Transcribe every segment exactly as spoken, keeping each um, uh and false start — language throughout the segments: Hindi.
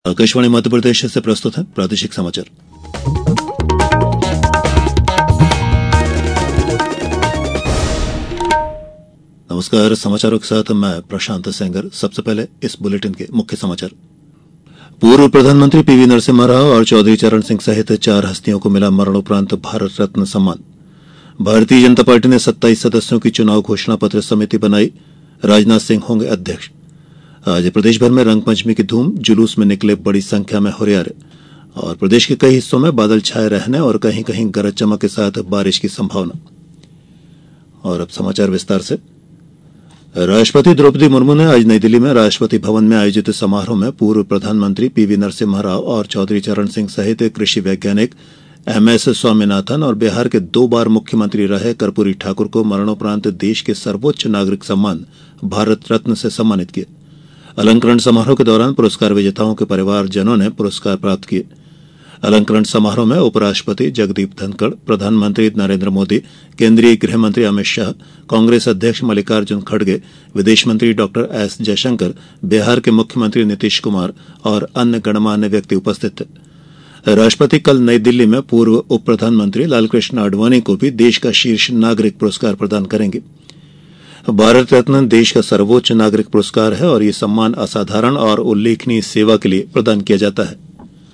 आकाशवाणी मध्य प्रदेश से प्रस्तुत है प्रादेशिक समाचार। नमस्कार, समाचारों के साथ मैं प्रशांत सेंगर। सबसे पहले इस बुलेटिन के मुख्य समाचार। पूर्व प्रधानमंत्री पीवी नरसिम्हा राव और चौधरी चरण सिंह सहित चार हस्तियों को मिला मरणोपरांत भारत रत्न सम्मान। भारतीय जनता पार्टी ने सत्ताईस सदस्यों की चुनाव घोषणा पत्र समिति बनाई। राजनाथ सिंह होंगे अध्यक्ष। आज प्रदेश भर में रंगपंचमी की धूम, जुलूस में निकले बड़ी संख्या में हुरियारे। और प्रदेश के कई हिस्सों में बादल छाए रहने और कहीं कहीं गरज चमक के साथ बारिश की संभावना। और अब समाचार विस्तार से। राष्ट्रपति द्रौपदी मुर्मू ने आज नई दिल्ली में राष्ट्रपति भवन में आयोजित समारोह में पूर्व प्रधानमंत्री पीवी नरसिम्हा राव और चौधरी चरण सिंह सहित कृषि वैज्ञानिक एम एस स्वामीनाथन और बिहार के दो बार मुख्यमंत्री रहे कर्पूरी ठाकुर को मरणोपरांत देश के सर्वोच्च नागरिक सम्मान भारत रत्न से सम्मानित किया। अलंकरण समारोह के दौरान पुरस्कार विजेताओं के परिवारजनों ने पुरस्कार प्राप्त किए। अलंकरण समारोह में उपराष्ट्रपति जगदीप धनखड़, प्रधानमंत्री नरेंद्र मोदी, केंद्रीय गृह मंत्री अमित शाह, कांग्रेस अध्यक्ष मल्लिकार्जुन खड़गे, विदेश मंत्री डॉक्टर एस जयशंकर, बिहार के मुख्यमंत्री नीतीश कुमार और अन्य गणमान्य व्यक्ति उपस्थित थे। राष्ट्रपति कल नई दिल्ली में पूर्व उप प्रधानमंत्री लालकृष्ण आडवाणी को भी देश का शीर्ष नागरिक पुरस्कार प्रदान करेंगे। भारत रत्न देश का सर्वोच्च नागरिक पुरस्कार है और यह सम्मान असाधारण और उल्लेखनीय सेवा के लिए प्रदान किया जाता है।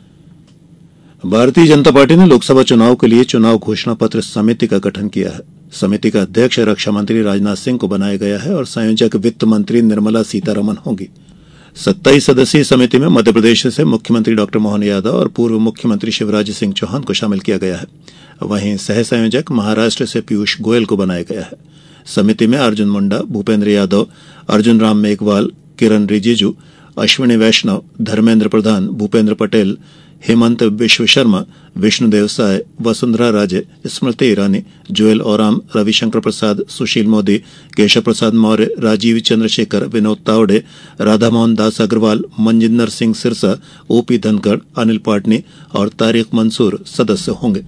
भारतीय जनता पार्टी ने लोकसभा चुनाव के लिए चुनाव घोषणा पत्र समिति का गठन किया है। समिति का अध्यक्ष रक्षा मंत्री राजनाथ सिंह को बनाया गया है और संयोजक वित्त मंत्री निर्मला सीतारमण होंगी। सत्ताईस सदस्यीय समिति में मध्य प्रदेश से मुख्यमंत्री डॉक्टर मोहन यादव और पूर्व मुख्यमंत्री शिवराज सिंह चौहान को शामिल किया गया है। वहीं सह संयोजक महाराष्ट्र से पीयूष गोयल को बनाया गया है। समिति में अर्जुन मुंडा, भूपेंद्र यादव, अर्जुन राम मेघवाल, किरण रिजिजू, अश्विनी वैष्णव, धर्मेंद्र प्रधान, भूपेंद्र पटेल, हेमंत विश्व शर्मा, विष्णुदेव साय, वसुंधरा राजे, स्मृति ईरानी, जुएल ओराम, रविशंकर प्रसाद, सुशील मोदी, केशव प्रसाद मौर्य, राजीव चंद्रशेखर, विनोद तावड़े, राधामोहन दास अग्रवाल, मनजिंदर सिंह सिरसा, ओपी धनखड़, अनिल पाटनी और तारिक मंसूर सदस्य होंगे।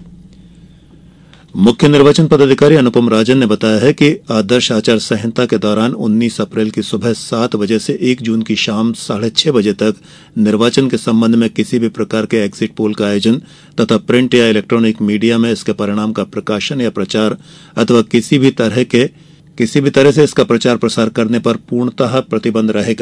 मुख्य निर्वाचन पदाधिकारी अनुपम राजन ने बताया है कि आदर्श आचार संहिता के दौरान उन्नीस अप्रैल की सुबह सात बजे से एक जून की शाम साढ़े छह बजे तक निर्वाचन के संबंध में किसी भी प्रकार के एग्जिट पोल का आयोजन तथा प्रिंट या इलेक्ट्रॉनिक मीडिया में इसके परिणाम का प्रकाशन या प्रचार अथवा किसी भी तरह के किसी भी तरह से इसका प्रचार प्रसार करने पर पूर्णतः प्रतिबंध रहेगा।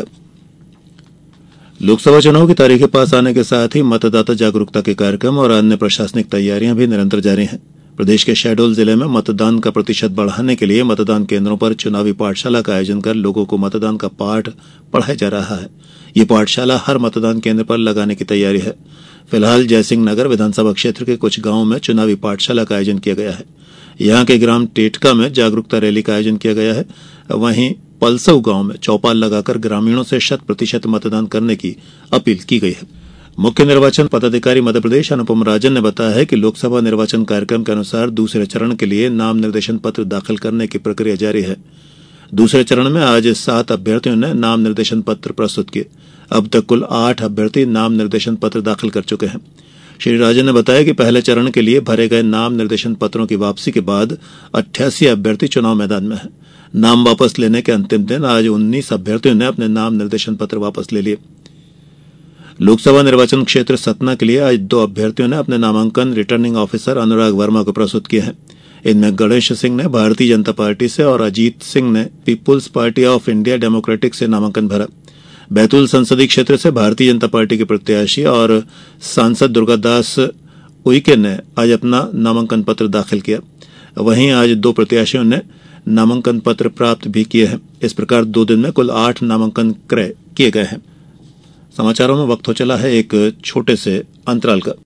लोकसभा चुनाव की तारीखें पास आने के साथ ही मतदाता जागरूकता के कार्यक्रम और अन्य प्रशासनिक तैयारियां भी निरंतर जारी हैं। प्रदेश के शहडोल जिले में मतदान का प्रतिशत बढ़ाने के लिए मतदान केंद्रों पर चुनावी पाठशाला का आयोजन कर लोगों को मतदान का पाठ पढ़ाया जा रहा है। ये पाठशाला हर मतदान केंद्र पर लगाने की तैयारी है। फिलहाल जयसिंह नगर विधानसभा क्षेत्र के कुछ गांवों में चुनावी पाठशाला का आयोजन किया गया है। यहां के ग्राम टेटका में जागरूकता रैली का आयोजन किया गया है। वहीं पलसऊ गांव में चौपाल लगाकर ग्रामीणों से शत प्रतिशत मतदान करने की अपील की गई है। मुख्य निर्वाचन पदाधिकारी मध्य प्रदेश अनुपम राजन ने बताया है कि लोकसभा निर्वाचन कार्यक्रम के अनुसार दूसरे चरण के लिए नाम निर्देशन पत्र दाखिल करने की प्रक्रिया जारी है। दूसरे चरण में आज सात अभ्यर्थियों ने नाम निर्देशन पत्र प्रस्तुत किए। अब तक कुल आठ अभ्यर्थी नाम निर्देशन पत्र दाखिल कर चुके हैं। श्री राजन ने बताया कि पहले चरण के लिए भरे गए नाम निर्देशन पत्रों की वापसी के बाद अट्ठासी अभ्यर्थी चुनाव मैदान में हैं। नाम वापस लेने के अंतिम दिन आज उन्नीस अभ्यर्थियों ने अपने नाम निर्देशन पत्र वापस ले लिए। लोकसभा निर्वाचन क्षेत्र सतना के लिए आज दो अभ्यर्थियों ने अपने नामांकन रिटर्निंग ऑफिसर अनुराग वर्मा को प्रस्तुत किए हैं। इनमें गणेश सिंह ने भारतीय जनता पार्टी से और अजीत सिंह ने people's party of India democratic से नामांकन भरा। बैतूल संसदीय क्षेत्र से भारतीय जनता पार्टी के प्रत्याशी और सांसद दुर्गादास उइके ने आज अपना नामांकन पत्र दाखिल किया। वहीं आज दो प्रत्याशियों ने नामांकन पत्र प्राप्त भी किए हैं। इस प्रकार दो दिन में कुल आठ नामांकन क्रय किए गए हैं। समाचारों में वक्त हो चला है एक छोटे से अंतराल का।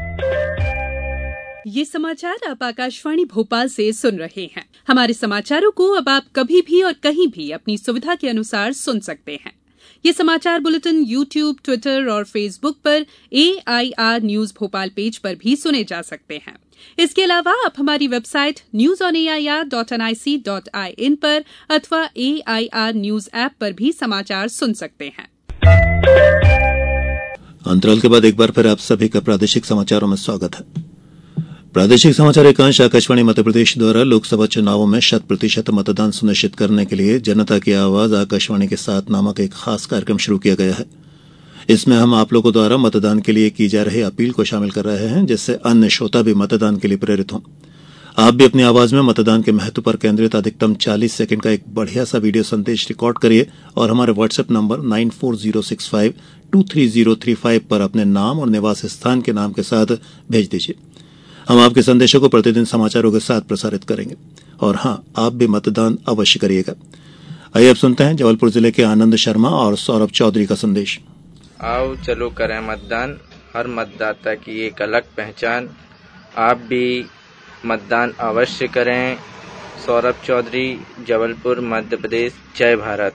ये समाचार आप आकाशवाणी भोपाल से सुन रहे हैं। हमारे समाचारों को अब आप कभी भी और कहीं भी अपनी सुविधा के अनुसार सुन सकते हैं। ये समाचार बुलेटिन यूट्यूब, ट्विटर और फेसबुक पर A I R news Bhopal page पर भी सुने जा सकते हैं। इसके अलावा आप हमारी website news on A I R dot N I C dot I N पर अथवा A I R news app पर भी समाचार सुन सकते हैं। अंतराल के बाद एक बार फिर आप सभी का प्रादेशिक समाचारों में स्वागत है। प्रादेशिक समाचार एकांश आकाशवाणी मध्य प्रदेश द्वारा लोकसभा चुनावों में शत प्रतिशत मतदान सुनिश्चित करने के लिए जनता की आवाज आकाशवाणी के साथ नामक एक खास कार्यक्रम शुरू किया गया है। इसमें हम आप लोगों द्वारा मतदान के लिए की जा रही अपील को शामिल कर रहे हैं, जिससे अन्य श्रोता भी मतदान के लिए प्रेरित हों। आप भी अपनी आवाज में मतदान के महत्व पर केंद्रित अधिकतम चालीस सेकंड का एक बढ़िया सा वीडियो संदेश रिकॉर्ड करिए और हमारे WhatsApp number nine four zero six five two three zero three five पर अपने नाम और निवास स्थान के नाम के साथ भेज दीजिए। हम आपके संदेशों को प्रतिदिन समाचारों के साथ प्रसारित करेंगे। और हाँ, आप भी मतदान अवश्य करिएगा। आइए अब सुनते हैं जबलपुर जिले के आनंद शर्मा और सौरभ चौधरी का संदेश। आओ चलो करें मतदान, हर मतदाता की एक अलग पहचान, आप भी मतदान अवश्य करें। सौरभ चौधरी, जबलपुर, मध्य प्रदेश। जय भारत।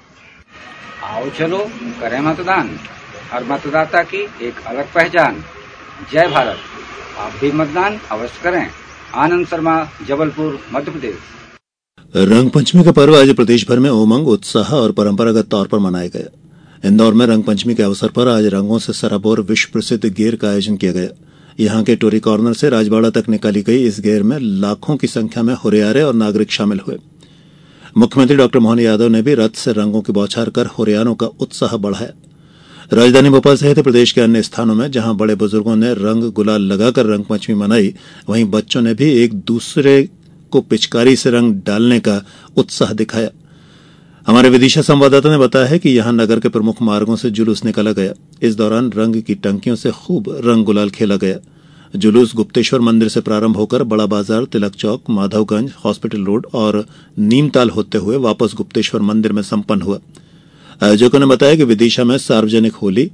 आओ चलो करें मतदान, हर मतदाता की एक अलग पहचान। जय भारत। आप भी मतदान अवश्य करें। आनंद शर्मा, जबलपुर, मध्य प्रदेश। रंग पंचमी का पर्व आज प्रदेश भर में उमंग, उत्साह और परंपरागत तौर पर मनाया गया। इंदौर में रंग पंचमी के अवसर पर आज रंगों से सराबोर विश्व प्रसिद्ध गेर का आयोजन किया गया। यहां के टोरी कॉर्नर से राजबाड़ा तक निकाली गई इस गेर में लाखों की संख्या में हुरियारे और नागरिक शामिल हुए। मुख्यमंत्री डॉक्टर मोहन यादव ने भी रथ से रंगों की बौछार कर हुरियारों का उत्साह बढ़ाया। राजधानी भोपाल सहित प्रदेश के अन्य स्थानों में जहां बड़े बुजुर्गों ने रंग गुलाल लगाकर रंग पंचमी मनाई, वहीं बच्चों ने भी एक दूसरे को पिचकारी से रंग डालने का उत्साह दिखाया। हमारे विदिशा संवाददाता ने बताया है कि यहां नगर के प्रमुख मार्गों से जुलूस निकाला गया। इस दौरान रंग की टंकियों से खूब रंग गुलाल खेला गया। जुलूस गुप्तेश्वर मंदिर से प्रारंभ होकर बड़ा बाजार, तिलक चौक, माधवगंज, हॉस्पिटल रोड और नीमताल होते हुए वापस गुप्तेश्वर मंदिर में संपन्न हुआ। आयोजकों ने बताया कि विदिशा में सार्वजनिक होली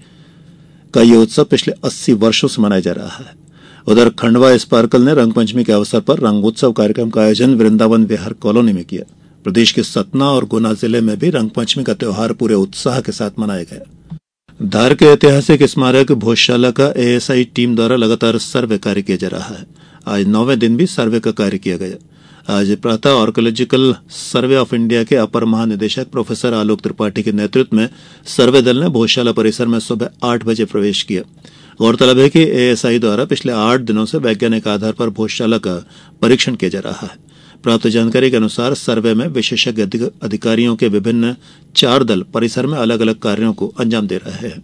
का यह उत्सव पिछले अस्सी वर्षों से मनाया जा रहा है। उधर खंडवा स्पार्कल ने रंग पंचमी के अवसर पर रंगोत्सव कार्यक्रम का आयोजन वृंदावन विहार कॉलोनी में किया। प्रदेश के सतना और गुना जिले में भी रंग पंचमी का त्यौहार पूरे उत्साह के साथ मनाया गया। धार के ऐतिहासिक स्मारक भोजशाला का एएसआई टीम द्वारा लगातार सर्वे कार्य किया जा रहा है। आज नौवें दिन भी सर्वे का कार्य किया गया। आज प्रातः आर्कोलॉजिकल सर्वे ऑफ इंडिया के अपर महानिदेशक प्रोफेसर आलोक त्रिपाठी के नेतृत्व में सर्वे दल ने भोजशाला परिसर में सुबह आठ बजे प्रवेश किया। गौरतलब है कि एएसआई द्वारा पिछले आठ दिनों से वैज्ञानिक आधार पर भोजशाला का परीक्षण किया जा रहा है। प्राप्त जानकारी के अनुसार सर्वे में विशेषज्ञ अधिकारियों के विभिन्न चार दल परिसर में अलग अलग कार्यों को अंजाम दे रहे हैं।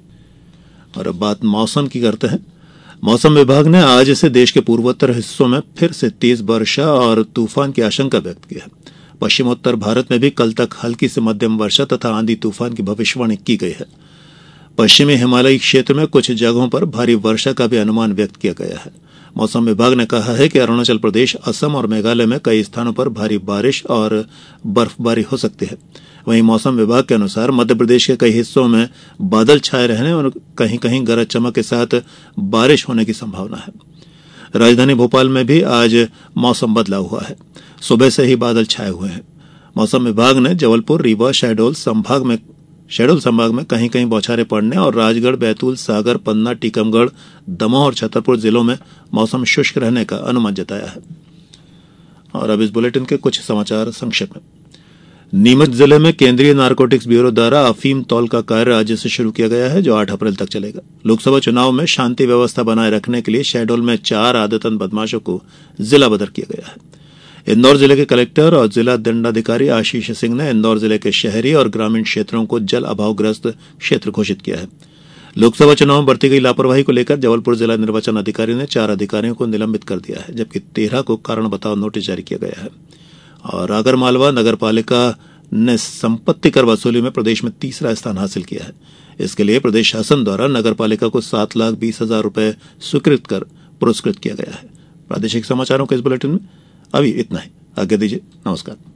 और अब बात मौसम की करते हैं। मौसम विभाग ने आज से देश के पूर्वोत्तर हिस्सों में फिर से तेज वर्षा और तूफान की आशंका व्यक्त की है। पश्चिमोत्तर भारत में भी कल तक हल्की से मध्यम वर्षा तथा आंधी तूफान की भविष्यवाणी की गई है। पश्चिमी हिमालयी क्षेत्र में कुछ जगहों पर भारी वर्षा का भी अनुमान व्यक्त किया गया है। मौसम विभाग ने कहा है कि अरुणाचल प्रदेश, असम और मेघालय में कई स्थानों पर भारी बारिश और बर्फबारी हो सकती है। वहीं मौसम विभाग के अनुसार मध्य प्रदेश के कई हिस्सों में बादल छाए रहने और कहीं कहीं गरज चमक के साथ बारिश होने की संभावना है। राजधानी भोपाल में भी आज मौसम बदला हुआ है। सुबह से ही बादल छाए हुए हैं। मौसम विभाग ने जबलपुर, रीवा, शहडोल संभाग में शहडोल संभाग में कहीं कहीं बौछारें पड़ने और राजगढ़, बैतूल, सागर, पन्ना, टीकमगढ़, दमोह और छतरपुर जिलों में मौसम शुष्क रहने का अनुमान जताया है। और अब इस बुलेटिन के कुछ समाचार संक्षेप में। नीमच जिले में केंद्रीय नारकोटिक्स ब्यूरो द्वारा अफीम तौल का कार्य आज से शुरू किया गया है, जो आठ अप्रैल तक चलेगा। लोकसभा चुनाव में शांति व्यवस्था बनाए रखने के लिए शहडोल में चार आदतन बदमाशों को जिला बदर किया गया है। इंदौर जिले के कलेक्टर और जिला दंडाधिकारी आशीष सिंह ने इंदौर जिले के शहरी और ग्रामीण क्षेत्रों को जल अभावग्रस्त क्षेत्र घोषित किया है। लोकसभा चुनाव में बरती गई लापरवाही को लेकर जबलपुर जिला निर्वाचन अधिकारी ने चार अधिकारियों को निलंबित कर दिया है, जबकि तेरह को कारण बताओ नोटिस जारी किया गया है। और आगरमालवा नगर पालिका ने संपत्ति कर वसूली में प्रदेश में तीसरा स्थान हासिल किया है। इसके लिए प्रदेश शासन द्वारा नगर पालिका को सात लाख बीस हजार रूपये स्वीकृत कर पुरस्कृत किया गया है। प्रादेशिक समाचारों के इस बुलेटिन में अभी इतना ही। आज्ञा दीजिए। नमस्कार।